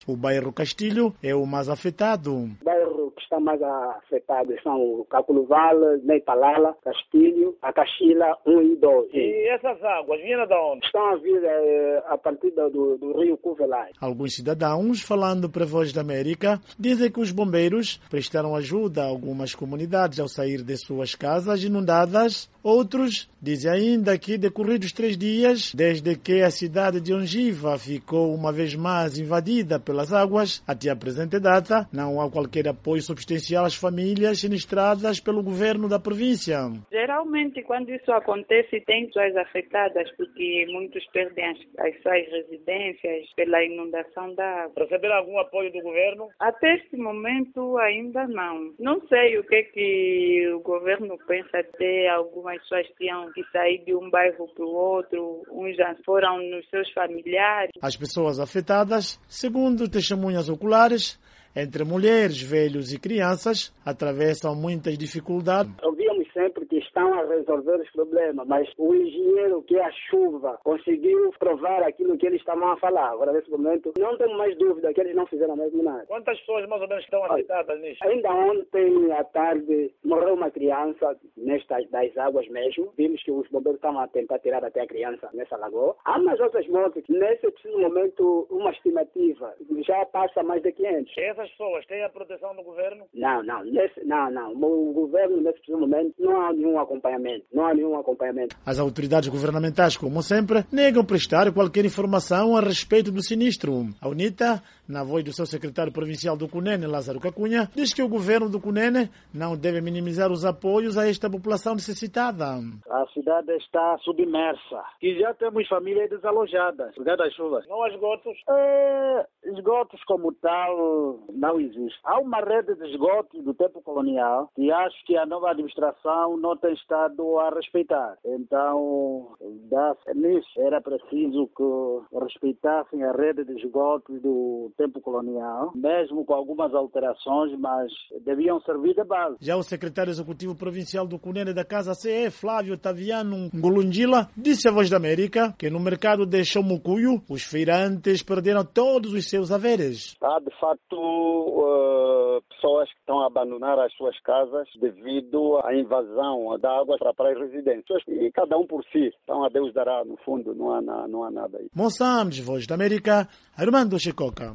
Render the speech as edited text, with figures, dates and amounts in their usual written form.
O bairro Castilho é o mais afetado. O bairro que está mais afetado são o Caculoval, Neipalala, Castilho, a Caxila 1 e 2. E essas águas vêm de onde? Estão a vir a partir do rio Cuvelai. Alguns cidadãos, falando para a Voz da América, dizem que os bombeiros prestaram ajuda a algumas comunidades ao sair de suas casas inundadas. Outros dizem ainda que, decorridos 3 dias, desde que a cidade de Ongiva ficou uma vez mais invadida pelas águas, até a presente data, não há qualquer apoio substancial às famílias sinistradas pelo governo da província. Geralmente, quando isso acontece, tem pessoas afetadas, porque muitos perdem as suas residências pela inundação da água. Receberam algum apoio do governo? Até este momento, ainda não. Não sei o que o governo pensa. Até algumas pessoas tinham que sair de um bairro para o outro, uns já foram nos seus familiares. As pessoas afetadas, segundo testemunhas oculares, entre mulheres, velhos e crianças, atravessam muitas dificuldades. Ouvíamos sempre que estão a resolver os problemas, mas o engenheiro, que é a chuva, conseguiu provar aquilo que eles estavam a falar. Agora, nesse momento, não tenho mais dúvida que eles não fizeram mesmo nada. Quantas pessoas mais ou menos estão afetadas nisso? Ainda ontem à tarde morreu uma criança nestas das águas mesmo. Vimos que os bombeiros estavam a tentar tirar até a criança nessa lagoa. Há mais outras mortes. Nesse preciso momento, uma estimativa já passa mais de 500. Essas pessoas têm a proteção do governo? Não. O governo, nesse preciso momento, não há nenhum acompanhamento. As autoridades governamentais, como sempre, negam prestar qualquer informação a respeito do sinistro. A UNITA, na voz do seu secretário provincial do Cunene, Lázaro Cacunha, diz que o governo do Cunene não deve minimizar os apoios a esta população necessitada. A cidade está submersa e já temos famílias desalojadas por causa das chuvas. Não há esgotos? Esgotos como tal não existe. Há uma rede de esgotos do tempo colonial que acho que a nova administração não tem estado a respeitar. Então, nisso era preciso que respeitassem a rede de esgotos do tempo colonial, mesmo com algumas alterações, mas deviam servir de base. Já o secretário executivo provincial do Cunene da Casa CE, Flávio Taviano Ngulundjila, disse à Voz da América que no mercado de Chomucuyo, os feirantes perderam todos os seus haveres. Há, de facto, pessoas que estão a abandonar as suas casas devido à invasão da água para as residências. E cada um por si. Então, a Deus dará, no fundo, não há nada aí. Moçambique, Voz da América, Armando Chicoca.